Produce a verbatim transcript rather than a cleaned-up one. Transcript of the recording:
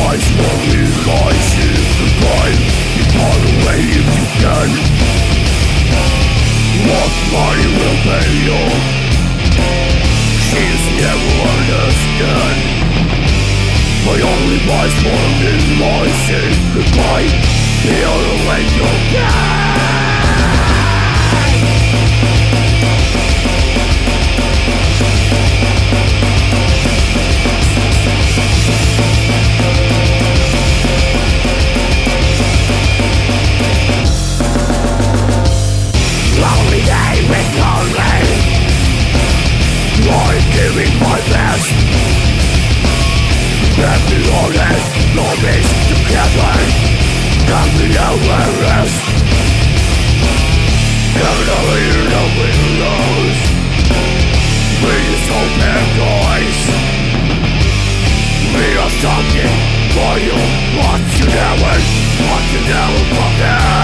lies for me, lies in the time. You far away if you can. What money will pay you? She's never understand. My only voice for me lies in goodbye. Feel when you can. Lonely day with no rain. I'm giving my best. Let me honest, no miss together. Got me Everest. Never leave no windows. We just open doors. We are talking for you. What you never, what you never forget.